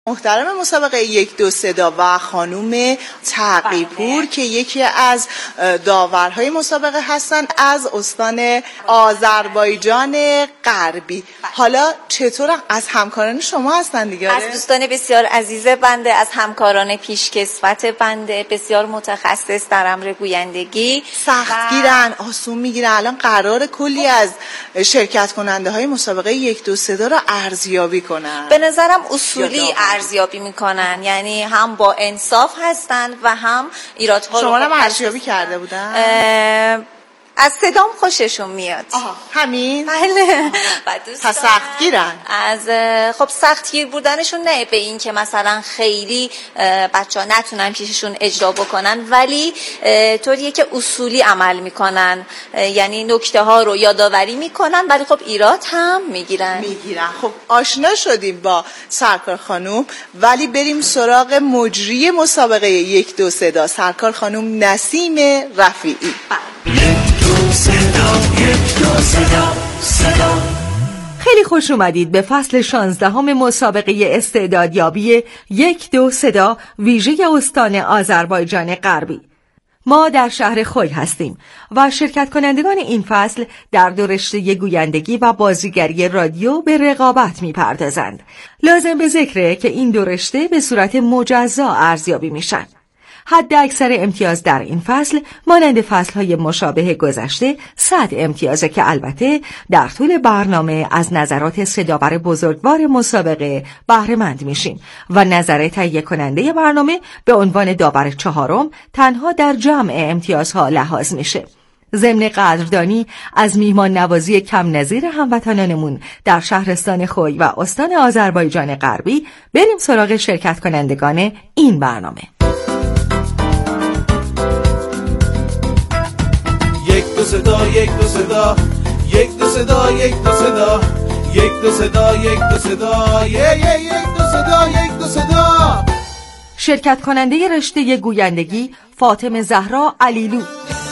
محترم مسابقه 1 2 صدا و خانوم تقی‌پور که یکی از داورهای مسابقه هستن از استان آذربایجان غربی. حالا چطور از همکاران شما هستن دیگه؟ از دوستان بسیار عزیز بنده، از همکاران پیشکسوت بنده، بسیار متخصص در امر گویندگی، سختگیرن، آسون میگیرن. الان قرار کلی از شرکت کننده های مسابقه 1 2 صدا رو ارزیابی کنن. به نظرم اصولی ارزیابی میکنن، یعنی هم با انصاف هستند و هم ایرادها رو شما هم ارزیابی کرده بودن؟ از صدام خوششون میاد. همین؟ بله. پس سختگیرن؟ از خب سختگیر بودنشون نه به این که مثلا خیلی بچه‌ها نتونن پیششون اجرا بکنن، ولی طوریه که اصولی عمل میکنن، یعنی نکته ها رو یادآوری میکنن ولی خب ایراد هم میگیرن. خب آشنا شدیم با سرکار خانوم، ولی بریم سراغ مجری مسابقه 1 2 صدا، سرکار خانوم نسیم رفیعی. 1 2 صدا. خیلی خوش اومدید به فصل 16 مسابقه استعدادیابی 1 2 صدا ویژه استان آذربایجان غربی. ما در شهر خوی هستیم و شرکت کنندگان این فصل در دو رشته گویندگی و بازیگری رادیو به رقابت می‌پردازند. لازم به ذکره که این دو رشته به صورت مجزا ارزیابی میشن. حد اکثر امتیاز در این فصل مانند فصلهای مشابه گذشته 100 امتیازه که البته در طول برنامه از نظرات صداور بزرگوار مسابقه بهره مند میشیم و نظر تهیه کننده برنامه به عنوان داور چهارم تنها در جمع امتیازها لحاظ میشه. ضمن قدردانی از میهمان نوازی کم نظیر هموطنانمون در شهرستان خوی و استان آذربایجان غربی، بریم سراغ شرکت کنندگان این برنامه. 1 2 صدا 1 2 صدا 1 2 صدا 1 2 صدا 1 2 صدا 1 2 صدا 1 2 صدا 1 2 صدا. شرکت کننده رشته گویندگی فاطمه زهرا علیلو.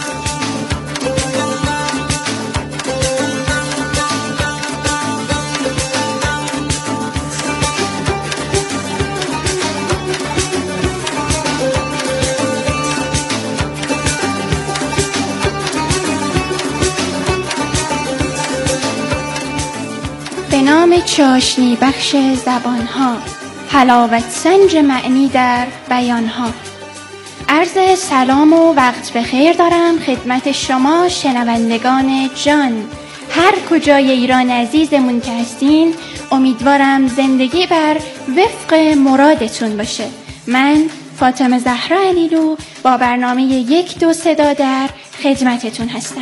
به نام چاشنی بخش زبانها، حلاوت سنج معنی در بیانها. عرض سلام و وقت بخیر دارم خدمت شما شنوندگان جان، هر کجای ایران عزیزمون که هستین. امیدوارم زندگی بر وفق مرادتون باشه. من فاطمه زهرا علیلو با برنامه 1 2 صدا در خدمتتون هستم.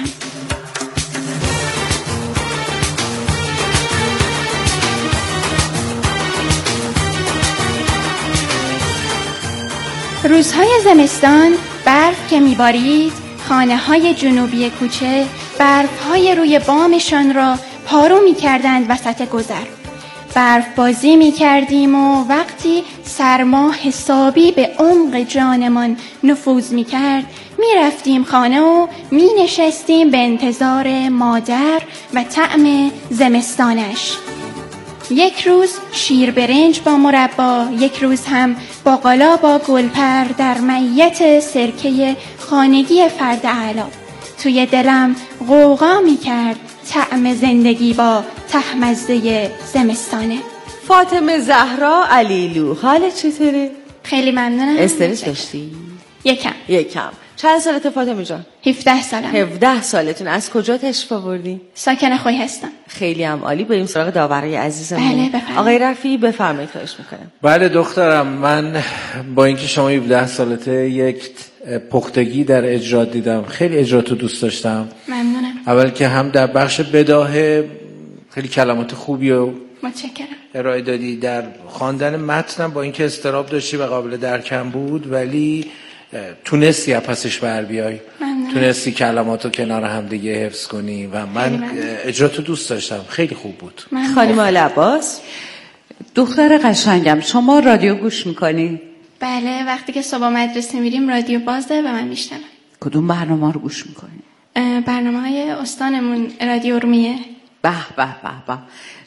روزهای زمستان برف که میبارید، خانه های جنوبی کوچه برفهای روی بامشان را پارو میکردند وسط گذر. برف بازی میکردیم و وقتی سرما حسابی به عمق جانمان نفوذ میکرد، میرفتیم خانه و مینشستیم به انتظار مادر و طعم زمستانش. یک روز شیر برنج با مربا، یک روز هم باقالا با گلپر در معیت سرکه خانگی فرد اعلی. توی دلم غوغا می‌کرد طعم زندگی با تهمزه زمستانه. فاطمه زهرا علیلو، حالت چطوره؟ خیلی ممنونم. استرس داشتی؟ یکم. چند سالته فاطمه جان؟ 17 سالم. 17 سالتون. از کجا تشریف آوردی؟ ساکن خوی هستم. خیلی هم عالی. بریم سراغ داورای عزیزمون. بله بفرمایید. آقای رفیعی بفرمایید، خواهش میکنم. بله دخترم، من با اینکه شما 17 سالته یک پختگی در اجرات دیدم. خیلی اجراتو دوست داشتم. ممنونم. اول که هم در بخش بداهه خیلی کلمات خوبی و متشکرم ارائه دادی، در خواندن متنم با اینکه اضطراب داشتی و قابل درکم بود ولی تونستی از پسش بر بیای. تونستی کلماتو کنار هم دیگه حفظ کنی و من اجراتو دوست داشتم. خیلی خوب بود. خانم آلعباس، دختر قشنگم، شما رادیو گوش میکنی؟ بله، وقتی که صبح مدرسه میریم رادیو بازه و من میشنم. کدوم برنامه رو گوش میکنی؟ برنامه های استانمون رادیو ارومیه. به به به به.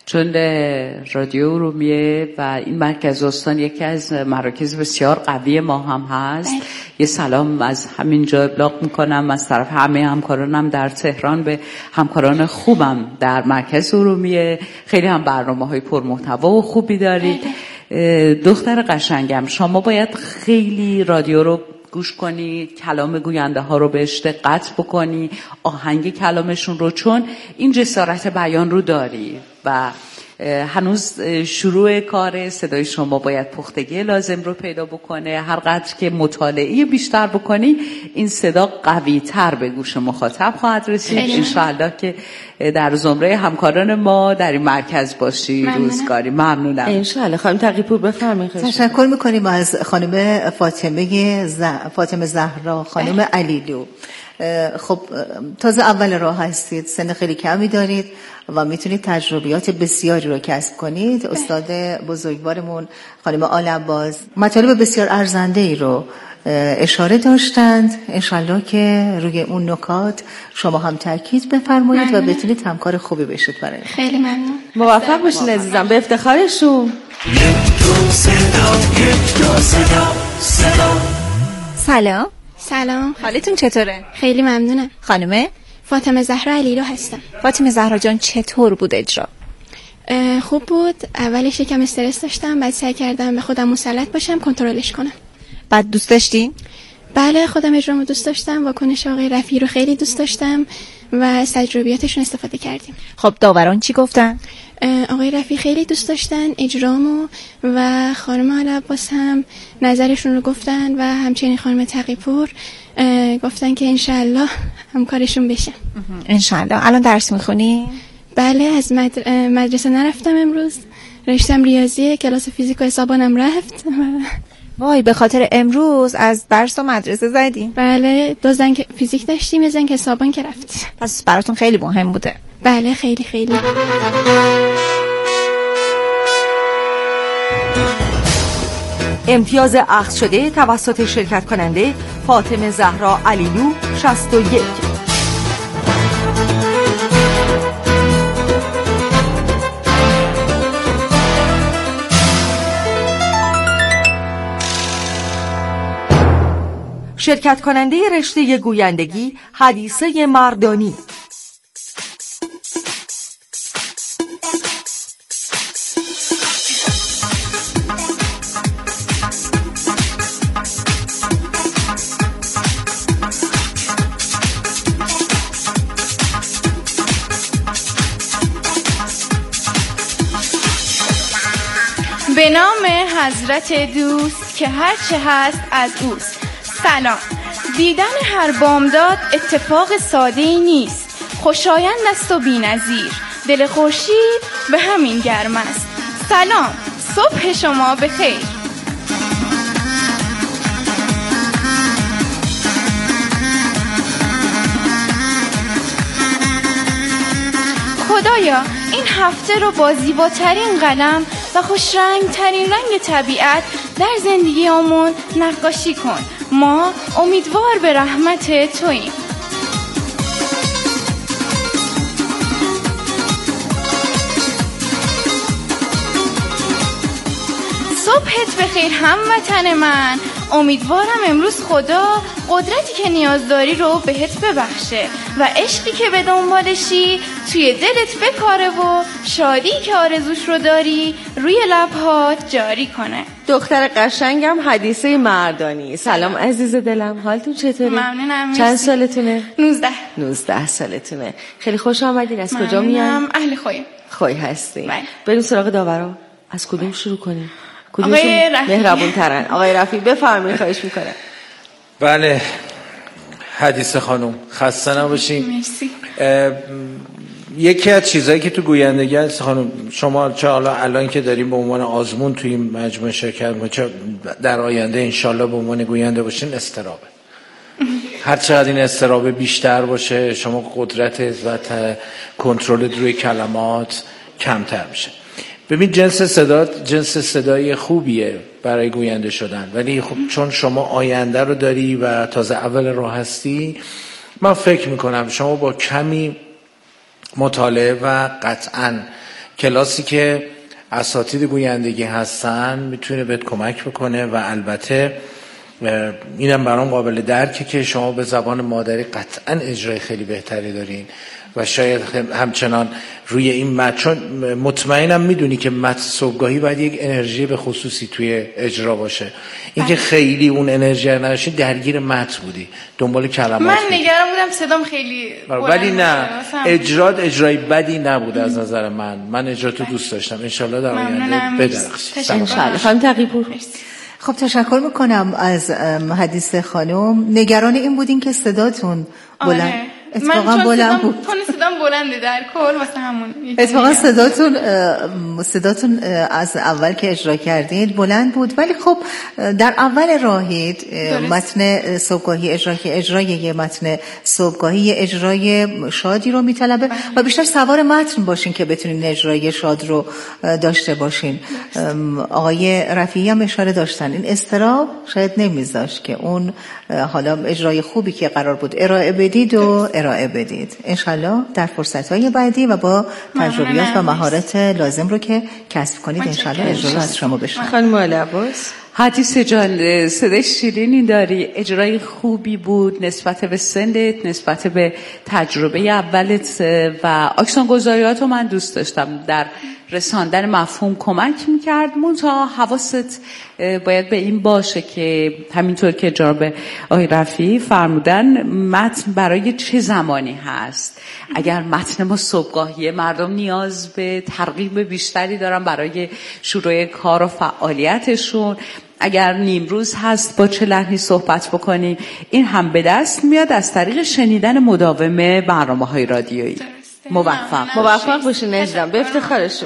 چون رادیو ارومیه و این مرکز استان یکی از مراکز بسیار قوی ما هم هست. یه سلام از همینجا ابلاغ میکنم از طرف همه همکارانم در تهران به همکاران خوبم در مرکز ارومیه. خیلی هم برنامه‌های پرمحتوا و خوبی دارید. دختر قشنگم، شما باید خیلی رادیو رو گوش کنی، کلام گوینده ها رو بهش دقت بکنی، آهنگ کلامشون رو، چون این جسارت بیان رو داری و هنوز شروع کار. صدای شما باید پختگی لازم رو پیدا بکنه. هر قدر که مطالعه بیشتر بکنی این صدا قوی تر به گوش مخاطب خواهد رسید. انشاءالله که در زمره همکاران ما در این مرکز باشی. روزگاری. ممنونم. انشاءالله. خانم تقی‌پور بفرمایید. تشکر میکنیم از خانم فاطمه زهرا، خانم علیلو. خب تازه اول راه هستید، سن خیلی کمی دارید و میتونید تجربیات بسیاری رو کسب کنید. استاد بزرگوارمون خانم آل‌عباس مطالب بسیار ارزنده‌ای رو اشاره داشتند. انشالله که روی اون نکات شما هم تاکید بفرمایید و بتونید همکار خوبی بشید برای. خیلی ممنون. موفق باشین عزیزم، به افتخارشون. سلام. سلام. حالتون چطوره؟ خیلی ممنونم. خانم فاطمه زهرا علیلو هستم. فاطمه زهرا جان، چطور بود اجرا؟ خوب بود. اولش یکم استرس داشتم، بعد سعی کردم به خودم مسلط باشم، کنترلش کنم. بعد دوست داشتین؟ بله، خودم اجرامو دوست داشتم، واکنش آقای رفیعی رو خیلی دوست داشتم و از تجربیاتشون استفاده کردیم. خب داوران چی گفتن؟ آقای رفیعی خیلی دوست داشتن اجرامو و خانم آل‌عباس هم نظرشون رو گفتن و همچنین خانم تقی‌پور گفتن که انشالله همکارشون بشه. انشالله. الان درس میخونی؟ بله، از مدرسه نرفتم امروز. رشتم ریاضیه، کلاس فیزیک و حسابانم رفت. وای، به خاطر امروز از درس و مدرسه زدیم؟ بله، 2 زنگ فیزیک داشتیم، 1 زنگ حسابان که رفت. پس براتون خیلی مهم بوده. بله، خیلی خیلی. امتیاز اخذ شده توسط شرکت کننده فاطمه زهرا علیلو 61. شرکت کننده رشته گویندگی حدیثه مردانی. به نام حضرت دوست که هرچه هست از اوست. سلام. دیدن هر بامداد اتفاق ساده‌ای نیست. خوشایند است و بی‌نظیر. دل خورشید به همین گرم است. سلام. صبح شما بخیر. خدایا این هفته رو با زیباترین قلم و خوشرنگترین رنگ طبیعت در زندگیمون نقاشی کن. ما امیدوار به رحمت توییم. صبحت بخیر هموطن من. امیدوارم امروز خدا قدرتی که نیاز داری رو بهت ببخشه و عشقی که به دنبالشی توی دلت بکاره و شادی که آرزوش رو داری روی لبهات جاری کنه. دختر قشنگم حدیثه مردانی. سلام عزیز دلم، حالتون چطوره؟ ممنونم. چند سالتونه؟ 19 سالتونه. خیلی خوش آمدین. از کجا میان؟ اهل خویم. خوی هستین. بله. بریم سراغ داورا. از کدوم شروع کنیم؟ آقای رفیعی. مهربون ترن. آقای رفیعی بفرمایید، خواهش میکنم. بله حدیثه خانم، خسته نباشین. مرسی. یکی از چیزایی که تو گویندگی هست خانم، شما چه حالا الان که داریم به عنوان آزمون توی این مجموعه شرکت و چه در آینده انشالله به عنوان گوینده باشین، استرابه. هر چقدر این استرابه بیشتر باشه شما قدرت و کنترل روی کلمات کمتر میشه. ببین جنس صدای خوبیه برای گوینده شدن، ولی خب چون شما آینده رو داری و تازه اول راه هستی، من فکر میکنم شما با کمی مطالعه و قطعاً کلاسی که اساتید گویندگی هستن میتونه بهت کمک بکنه و البته اینم برام قابل درکه که شما به زبان مادری قطعا اجرای خیلی بهتری دارین و شاید همچنان روی این متن، چون مطمئنم میدونی که متن صبحگاهی باید یک انرژی به خصوصی توی اجرا باشه. اینکه خیلی اون انرژی نداشتی درگیر متن بودی، دنبال کلمات من بودی. نگران بودم صدام خیلی ولی نه، اجرای بدی نبود از نظر من اجراتو دوست داشتم. انشالله در آینده بدرخشید. انشالله. خانم تقی‌پور. خب تشکر میکنم از حدیث خانم. نگران این بودین که صداتون بلند اتفاقا بلند بود. من صدام بلنده در کل واسه همون. اتفاقا صداتون از اول که اجرا کردید بلند بود، ولی خب در اول راهید متن صبحگاهی اجرای یه متن صبحگاهی اجرای شادی رو میطلبه و بیشتر سوار متن باشین که بتونین اجرای شاد رو داشته باشین. آقای رفیعی هم اشاره داشتن این اضطراب شاید نمیذاشت که اون حالا اجرای خوبی که قرار بود ارائه بدید. انشالله در فرصت‌های بعدی و با تجربیات و مهارت لازم رو که کسب کنید انشالله اجرا رو از شما بشنویم. خانم عباس. حدیث جان، صدای شیرینی داری، اجرای خوبی بود نسبت به سنت، نسبت به تجربه اولت و آکسون گذاریات رو من دوست داشتم. در رساندن مفهوم کمک میکرد. منتها حواست باید به این باشه که همینطور که جناب آقای رفیعی فرمودن متن برای چه زمانی هست. اگر متن ما صبحگاهیه مردم نیاز به ترغیب بیشتری دارن برای شروع کار و فعالیتشون. اگر نیمروز هست با چه لحنی صحبت بکنیم. این هم به دست میاد از طریق شنیدن مداوم برنامه‌های رادیویی. موفق باشین عزیزم، به افتخارشون.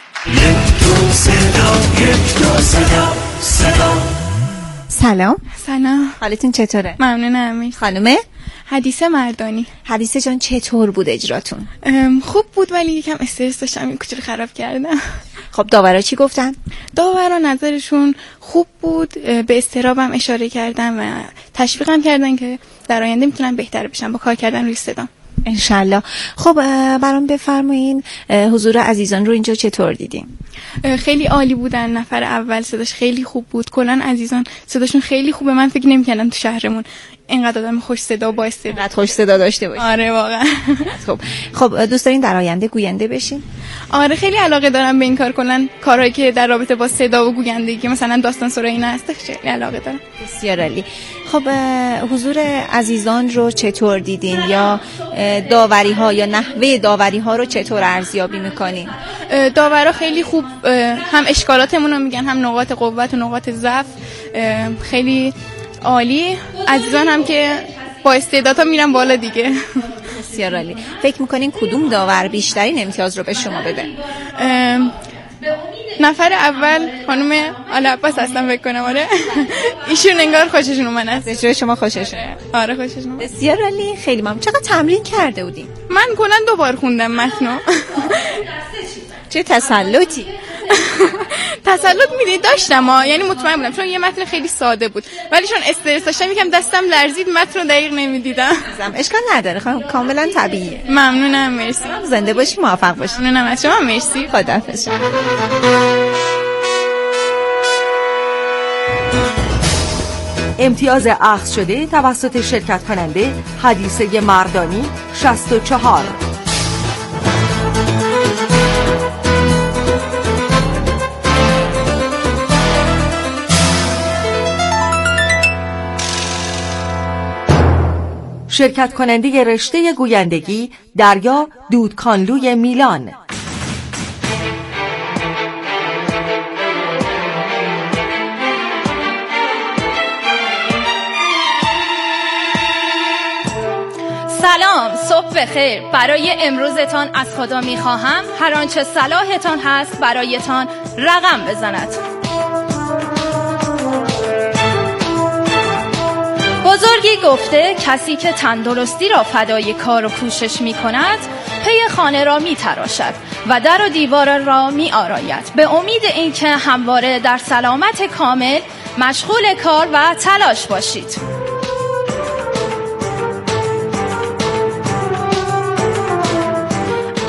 سلام. حالتون چطوره؟ ممنونم. خانومه حدیث مردانی. حدیث جان چطور بود اجراتون؟ خوب بود ولی یکم استرس داشتم، این کوچولو خراب کردم. خب داورا چی گفتن؟ داورا نظرشون خوب بود، به اضطرابم اشاره کردن و تشویقم کردن که در آینده میتونم بهتر بشم با کار کردن روی صدام. انشالله. خب برام بفرمایین حضور عزیزان رو اینجا چطور دیدیم؟ خیلی عالی بودن. نفر اول صداش خیلی خوب بود. کلا عزیزان صداشون خیلی خوبه. من فکر نمی‌کردم تو شهرمون اینقدر آدم خوش صدا با استعداد اینقدر خوش صدا داشته باشه. آره واقعا. خب دوست دارین در آینده گوینده بشین؟ آره خیلی علاقه دارم به این کار. کلا کارهایی که در رابطه با صدا و گویندگی مثلا داستان سرایی اینا هست خیلی علاقه دارم. بسیار عالی. خب حضور عزیزان رو چطور دیدین یا داوری ها یا نحوه داوری ها رو چطور ارزیابی میکنین؟ داورا خیلی خوب هم اشکالاتمون رو میگن، هم نقاط قوت و نقاط ضعف. خیلی عالی. عزیزان هم که با استعدادها میرن بالا دیگه. بسیار عالی. فکر میکنین کدوم داور بیشترین امتیاز رو به شما بده؟ نفر اول خانم آل عباس هستن فکر کنم. آره ایشون انگار خوششون اومد از اجرای شما. خوششون؟ آره خوششون اومد. بسیار عالی. خیلی ممنون. چقدر تمرین کرده بودین؟ من کلا 2 بار خوندم متنو. چه تسلطی. تسلط میدید داشتم یعنی مطمئن بودم چون یه متن خیلی ساده بود ولی چون استرس داشتم یکم دستم لرزید متن رو دقیق نمیدیدم. اشکال نداره خانم، کاملا طبیعیه. ممنونم. مرسی. زنده باشی، موفق باشی. ممنونم از شما. مرسی. خداحافظ. امتیاز اخذ شده توسط شرکت کننده حدیثه مردانی 64. شرکت کننده رشته گویندگی دریا دودکانلوی میلان. سلام، صبح بخیر. برای امروزتان از خدا میخواهم هر آنچه صلاحتان هست برایتان رقم بزند. بزرگی گفته کسی که تندرستی را فدای کار و کوشش می کند پی خانه را می تراشد و در و دیوار را می آراید به امید اینکه همواره در سلامت کامل مشغول کار و تلاش باشید.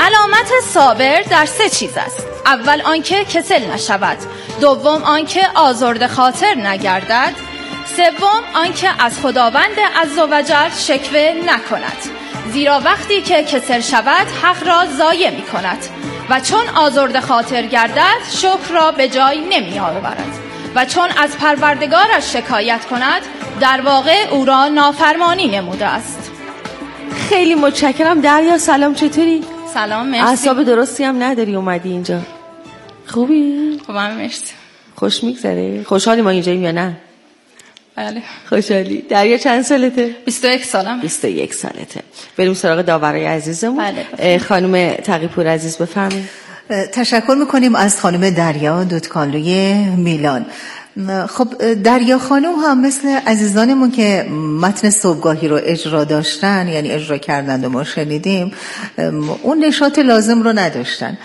علامت صابر در 3 چیز است. اول آنکه کسل نشود، دوم آنکه آزرده خاطر نگردد، سوم آنکه از خداوند عزوجل شکوه نکند، زیرا وقتی که کسل شود حق را ضایع می کند و چون آزرده خاطر گردد شکر را به جای نمی آورد و چون از پروردگارش شکایت کند در واقع او را نافرمانی نموده است. خیلی متشکرم. دریا سلام، چطوری؟ سلام، مرسی. اعصاب درستی هم نداری اومدی اینجا. خوبی؟ خوبم، مرسی. خوش میگذره؟ خوشحالی ما اینجاییم یا نه؟ بله. خوشحالی. دریا چند سالته؟ 21 سالم. 21 سالته. بریم سراغ داورای عزیزمون. بله. خانم تقی‌پور عزیز بفرمایید. تشکر میکنیم از خانم دریا دودکانلوی میلان. خب دریا خانم هم مثل عزیزانمون که متن صبحگاهی رو اجرا داشتن، یعنی اجرا کردند و ما شنیدیم، اون نشاط لازم رو نداشتن.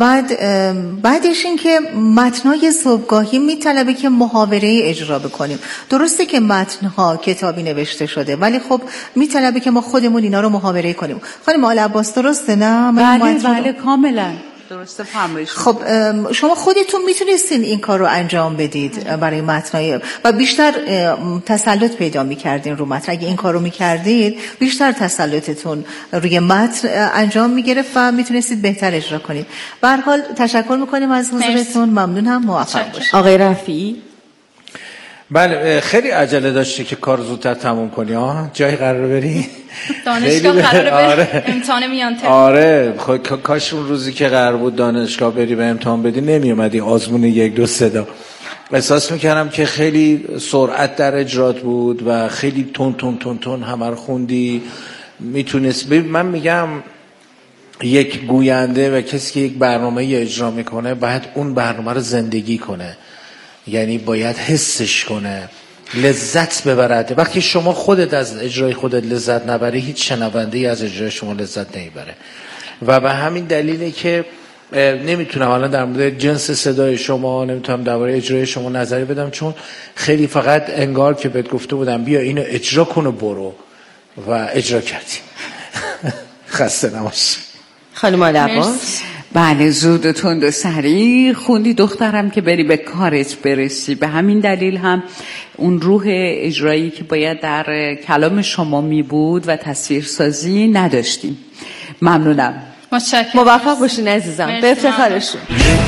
بعدش این که متنای صبحگاهی میطلبه که محاوره اجرا بکنیم. درسته که متنها کتابی نوشته شده، ولی خب میطلبه که ما خودمون اینا رو محاوره کنیم. خانم آل عباس درسته نه؟ بله کاملا درسته فرمایش. خب شما خودتون میتونستین این کار رو انجام بدید برای متنای و بیشتر تسلط پیدا میکردین رو متن. اگه این کار رو میکردید بیشتر تسلطتون روی متن انجام میگرفت و میتونستید بهتر اجرا کنید. به هر حال تشکر میکنیم از حضورتون. ممنونم. موفق باشید. آقای رفیعی. بله خیلی عجله داشتی که کار زودتر تموم کنی. جایی قرار بری؟ دانشگاه قرار بری امتحان میان ترم. آره کاش اون روزی که قرار بود دانشگاه بری و امتحان بدی نمی اومدی آزمون 1 2 3 احساس میکردم که خیلی سرعت در اجرات بود و خیلی تون همه رو خوندی. میتونست من میگم یک گوینده و کسی که یک برنامه اجرا میکنه باید اون برنامه رو زندگی کنه، یعنی باید حسش کنه، لذت ببرد. وقتی شما خودت از اجرای خودت لذت نبری هیچ شنونده‌ای از اجرای شما لذت نمیبره. و به همین دلیله که نمیتونم الان در مورد جنس صدای شما، نمیتونم درباره اجرای شما نظری بدم، چون خیلی فقط انگار که بهت گفته بودم بیا اینو اجرا کن و برو و اجرا کردی. خسته نباش. خانم آل عباس. بله زود و تند و سریع خوندی دخترم که بری به کارت برسی. به همین دلیل هم اون روح اجرایی که باید در کلام شما می بود و تصویرسازی نداشتیم. ممنونم. موفق باشین عزیزم. به افتخارشون.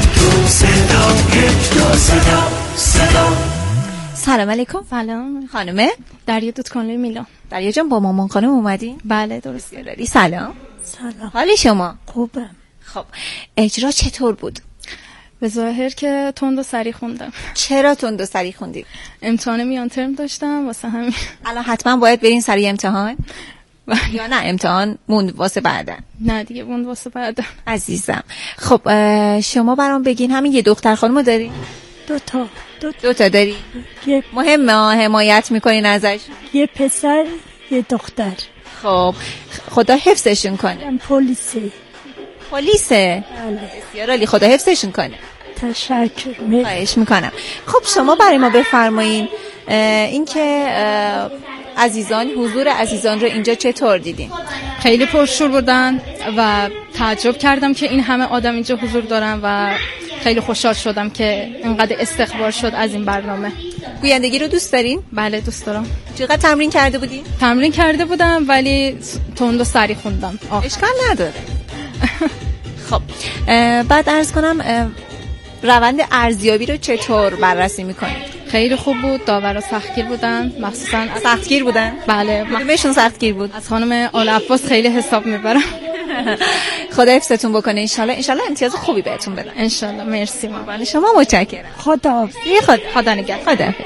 سلام علیکم. سلام خانومه دریا دودکانلوی میلان. دریا جان با مامان خانم اومدین؟ بله درسته. داری. سلام. سلام. حالی شما؟ خوبم. خب اجرا چطور بود؟ به ظاهر که تند و سریع خوندم. چرا تند و سریع خوندی؟ امتحان میان ترم داشتم واسه همین. الان حتما باید برین سریع امتحان یا نه امتحان موند واسه بعدن؟ نه دیگه موند واسه بعدن. عزیزم خب شما برام بگین همین یه دختر خانمو داری؟ دو تا داری؟ مهمه حمایت میکنین ازش؟ یه پسر یه دختر. خب خدا حفظشون کنه. پلیسه. بله. بسیار عالی. خدا حفظشون کنه. تشکر. خواهش میکنم. خب شما برای ما بفرمایین این که حضور عزیزان رو اینجا چطور دیدین؟ خیلی پرشور بودن و تعجب کردم که این همه آدم اینجا حضور دارن و خیلی خوشحال شدم که اینقدر استقبال شد از این برنامه. گویندگی رو دوست دارین؟ بله دوست دارم. چقدر تمرین کرده بودین؟ تمرین کرده بودم ولی تند و سریع خوندم. اشکال نداره. خب بعد عرض کنم روند ارزیابی رو چطور بررسی میکنید؟ خیلی خوب بود. داورا سختگیر بودن، مخصوصا سختگیر بودن؟ بله. کدومشون سختگیر بود؟ از خانم آل عباس خیلی حساب میبرم. خدا حفظتون بکنه. انشالله امتیاز خوبی بهتون بدن. انشالله. مرسی مامان. شما متشکرم. خدا نگهدار. خدا حافظ.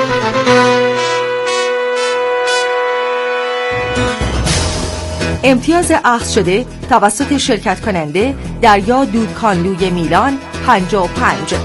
امتیاز اخذ شده توسط شرکت کننده دریا دودکانلوی میلان 55.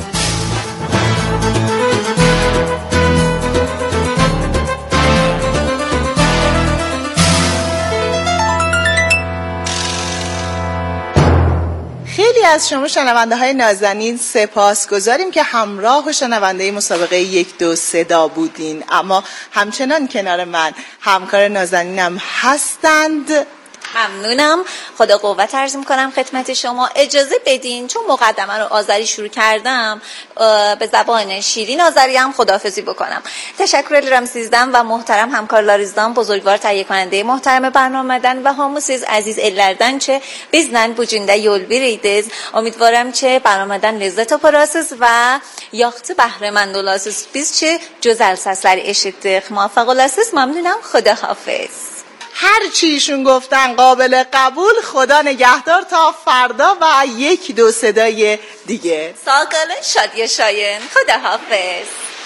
خیلی از شما شنونده های نازنین سپاسگزاریم که همراه و شنونده مسابقه 1 2 3 بودین، اما همچنان کنار من همکار نازنینم هستند ممنونم. خدا قوت عرض میکنم خدمت شما. اجازه بدین چون مقدمه رو آذری شروع کردم به زبان شیرین آذری هم خداحافظی بکنم. تشکر رمسیزدم و محترم همکار لاریزدان بزرگوار تهیه کننده محترم برنامه‌دن و هموسیز عزیز ellerden çe bizden bu günde yol veriydiniz. Umiduvarım çe برنامه‌دن لذت پراسız و yaxşı bəhrəmənd olasınız. Biz çe gözəl səsləri eşitdik. Muvaffaq olasınız. Məmnunam. Xudahafiz. هر چیشون گفتن قابل قبول. خدا نگهدار تا فردا و 1 2 صدای دیگه. sağ kalın, şad yaşayın. Xudahafiz.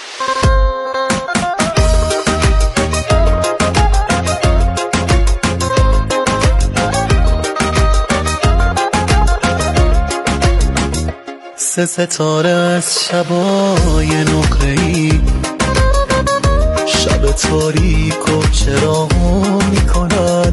سه ستاره از شبای نقره‌ای شب تاریک و چراغ میکنن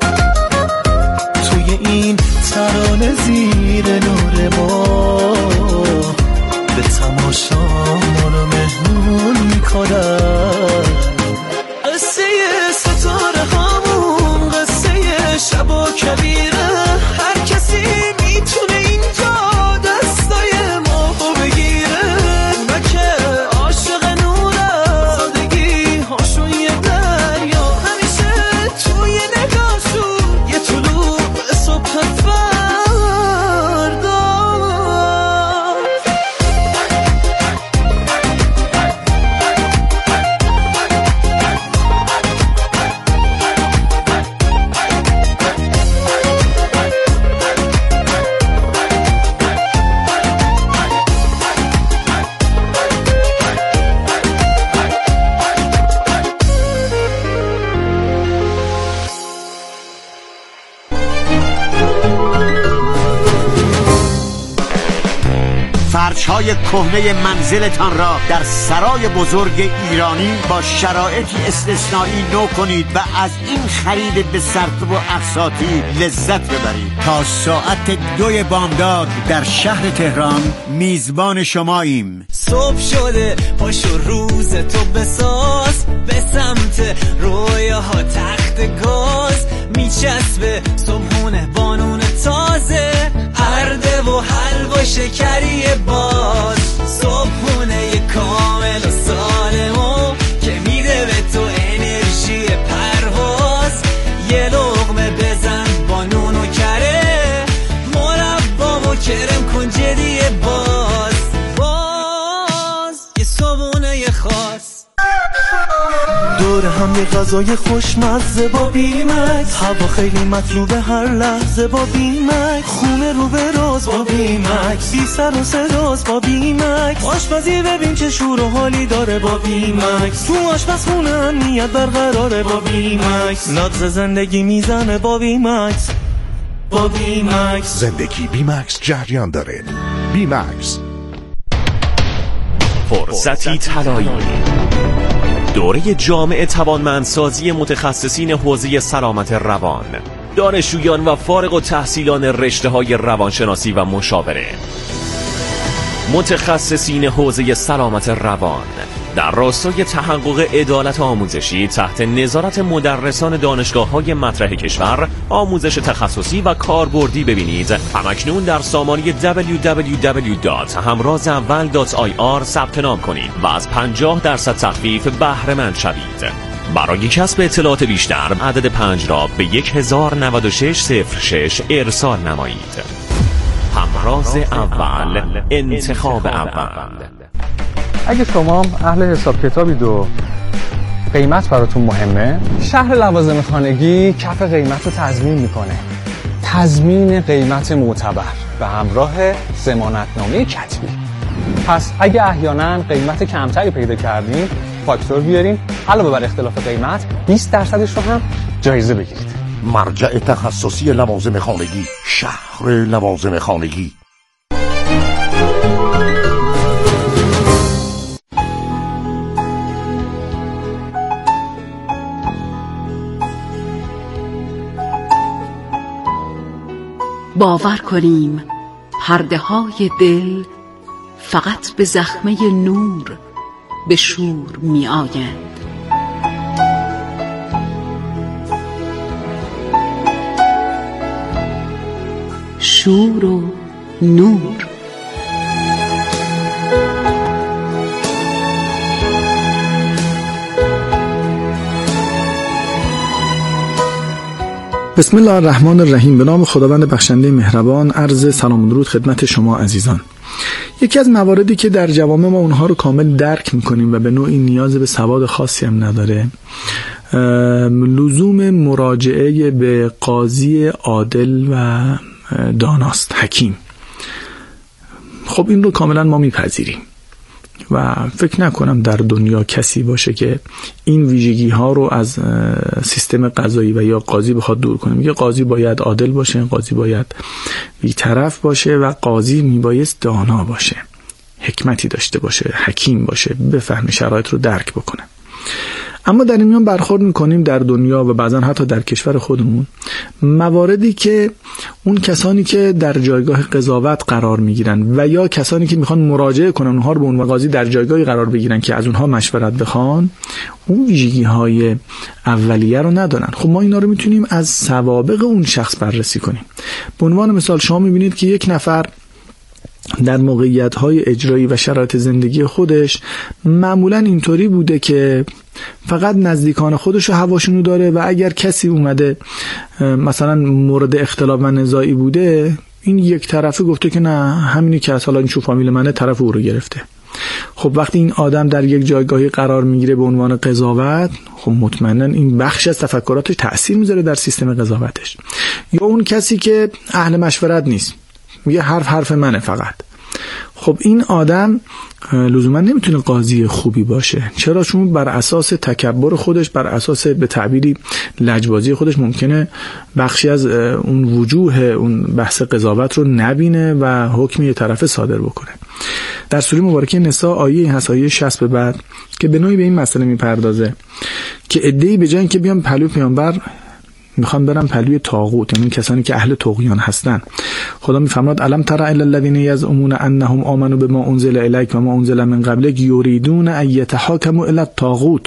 توی این ترانه زیر نور ما به تماشا منو مهمون میکنن قصه ستاره هامون قصه شب و کبیره هر کسی میتونه اینجا دستای ما بگیره اونا که عاشق نوره سادگی هاشون یه دریا همیشه توی نگاهشون یه طلوع به صبح فردا فرش‌های کهنه منزلتان را در سرای بزرگ ایرانی با شرایطی استثنایی نو کنید و از این خرید به صرف و اقساطی لذت ببرید. تا ساعت 2 بامداد در شهر تهران میزبان شماییم. صبح شده پاشو روز تو بساز به سمت رویاها تخت گاز میچسبه صبحونه بانون تازه ارده و حلوا شکری باز صبحونه کامل و سالمو که میده به تو انرژی پرواز یه لقمه بزن با نون و کره مربا و کرم کن جدی باز یه صبحونه خاص دور هم یه غذای خوشمزه با بیمکس هوا خیلی مطلوبه هر لحظه با بیمکس خونه رو به راز با بیمکس بی سر و صداست با بیمکس آشپزی ببین چه شور و حالی داره با بیمکس تو آشپزخونه امنیت برقراره با بیمکس نبض زندگی میزنه با بیمکس با بیمکس زندگی بیمکس جریان داره. بیمکس فرصتی طلایی دوره جامع توانمندسازی متخصصین حوزه سلامت روان، دانشجویان و فارغ التحصیلان رشته‌های روانشناسی و مشاوره. متخصصین حوزه سلامت روان در راستای تحقق عدالت آموزشی تحت نظارت مدرسان دانشگاه‌های مطرح کشور آموزش تخصصی و کاربردی ببینید. همکنون در سامانه www.hamrazawal.ir ثبت نام کنید و از 50% تخفیف بهره مند شوید. برای کسب اطلاعات بیشتر عدد 5 را به 109606 ارسال نمایید. همراز اول، انتخاب اول. اگه شما اهل حساب کتابید و قیمت براتون مهمه، شهر لوازم خانگی کف قیمت رو تضمین میکنه. تضمین قیمت معتبر به همراه ضمانتنامه کتبی. پس اگه احیانا قیمت کمتری پیدا کردین، فاکتور بیارین، علاوه بر اختلاف قیمت 20% رو هم جایزه بگیرید. مرجع تخصصی لوازم خانگی، شهر لوازم خانگی. باور کنیم پرده های دل فقط به زخمه نور به شور می آیند. شور و نور. بسم الله الرحمن الرحیم. به نام خداوند بخشنده مهربان. عرض سلام و درود خدمت شما عزیزان. یکی از مواردی که در جوامع ما اونها رو کامل درک میکنیم و به نوعی نیاز به سواد خاصی هم نداره، لزوم مراجعه به قاضی عادل و داناست، حکیم. خب این رو کاملا ما میپذیریم و فکر نکنم در دنیا کسی باشه که این ویژگی ها رو از سیستم قضایی و یا قاضی بخواد دور کنه. میگه قاضی باید عادل باشه، قاضی باید بی‌طرف باشه و قاضی میبایست دانا باشه، حکمتی داشته باشه، حکیم باشه، بفهمه شرایط رو درک بکنه. اما در این میان برخورد میکنیم در دنیا و بعضا حتی در کشور خودمون مواردی که اون کسانی که در جایگاه قضاوت قرار میگیرن و یا کسانی که میخوان مراجعه کنن اونها رو به عنوان قاضی در جایگاهی قرار بگیرن که از اونها مشورت بخوان، اون ویژگی های اولیه رو ندارن. خب ما اینا رو میتونیم از سوابق اون شخص بررسی کنیم. به عنوان مثال شما میبینید که یک نفر در موقعیت‌های اجرایی و شرایط زندگی خودش معمولاً اینطوری بوده که فقط نزدیکان خودش رو هواشونو داره و اگر کسی اومده مثلا مورد اختلاف و نزاعی بوده، این یک طرفه گفته که نه همینی که اصلا این چو فامیل منه، طرف او رو گرفته. خب وقتی این آدم در یک جایگاهی قرار میگیره به عنوان قضاوت، خب مطمئنا این بخش از تفکراتش تأثیر میذاره در سیستم قضاوتش. یا اون کسی که اهل مشورت نیست، میگه حرف منه فقط. خب این آدم لزوما نمیتونه قاضی خوبی باشه. چرا؟ چون بر اساس تکبر خودش، بر اساس به تعبیری لجبازی خودش ممکنه بخشی از اون وجوه اون بحث قضاوت رو نبینه و حکم یه طرفه صادر بکنه. در سوره مبارکه نساء آیه هست، آیه 60 به بعد، که به نوعی به این مسئله میپردازه که عده‌ای به جای اینکه بیان پلو پیامبر میخوان برن پلوی طاغوت، یعنی کسانی که اهل طغیان هستن. خدا میفرماد الم تر الی الذین یزعمون انهم آمنوا بما انزل الیک و ما انزل من قبلک یریدون ان یتحاکموا الی الطاغوت.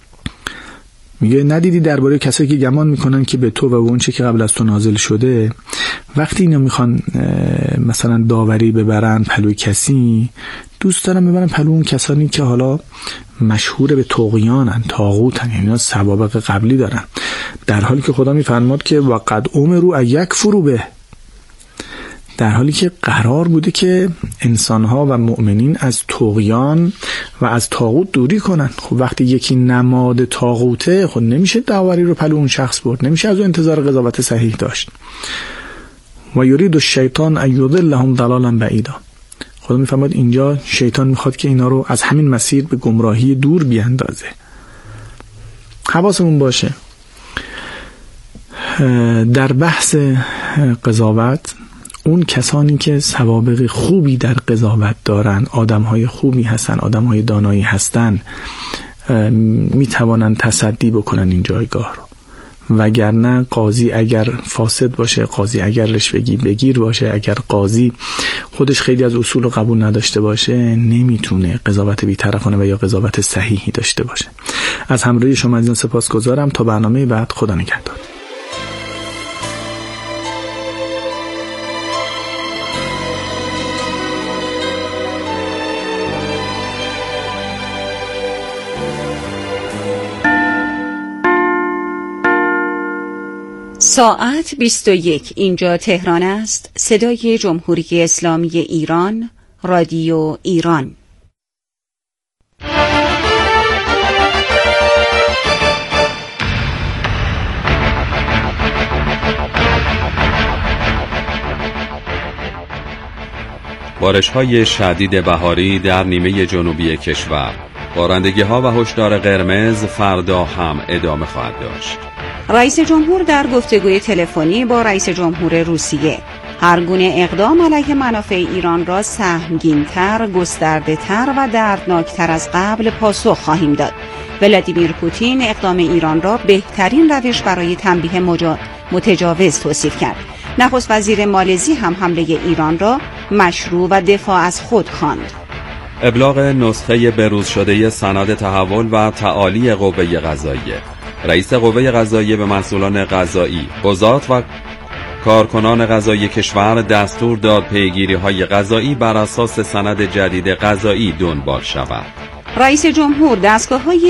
میگه ندیدی درباره کسایی که گمان میکنن که به تو و اون چه که قبل از تو نازل شده، وقتی اینا میخوان مثلا داوری ببرن پلوی کسی، دوست دارن ببرن پلو اون کسانی که حالا مشهور به طغیانن، طاغوتن، یعنی اینا سوابق قبلی دارن، در حالی که خدا میفرماد که وقد امروا ان یکفروا به، در حالی که قرار بوده که انسانها و مؤمنین از طغیان و از طاغوت دوری کنن. خب وقتی یکی نماد طاغوته، خب نمیشه داوری رو پلو اون شخص برد، نمیشه از اون انتظار قضاوت صحیح داشت. و یرید الشیطان ان یضلهم ضلالا بعیدا. خدا میفرماد اینجا شیطان میخواد که اینا رو از همین مسیر به گمراهی دور بیاندازه. حواسمون باشه در بحث قضاوت اون کسانی که سوابق خوبی در قضاوت دارن، آدم‌های خوبی هستن، آدم‌های دانایی هستن، میتوانن تصدی بکنن این جایگاه رو. وگرنه قاضی اگر فاسد باشه، قاضی اگر رشوه‌گیر بگیر باشه، اگر قاضی خودش خیلی از اصول رو قبول نداشته باشه، نمیتونه قضاوت بی‌طرفانه و یا قضاوت صحیحی داشته باشه. از همراهی شما عزیزان سپاسگزارم. تا برنامه بعد، خدا نگهدار. ساعت 21. اینجا تهران است. صدای جمهوری اسلامی ایران، رادیو ایران. بارش‌های شدید بهاری در نیمه جنوبی کشور، بارندگی‌ها و هشدار قرمز فردا هم ادامه خواهد داشت. رئیس جمهور در گفتگوی تلفنی با رئیس جمهور روسیه هر گونه اقدام علیه منافع ایران را سهمگین‌تر، گسترده‌تر و دردناکتر از قبل پاسخ خواهیم داد. ولادیمیر پوتین اقدام ایران را بهترین روش برای تنبیه متجاوز توصیف کرد. نخست وزیر مالزی هم حمله ایران را مشروع و دفاع از خود خواند. ابلاغ نسخه بروز شده سند تحول و تعالی قوه قضاییه. رئیس قوه قضاییه به مسئولان قضایی، قضات و کارکنان قضایی کشور دستور داد پیگیری‌های قضایی بر اساس سند جدید قضایی دنبال شود. رئیس جمهور دستگاه‌های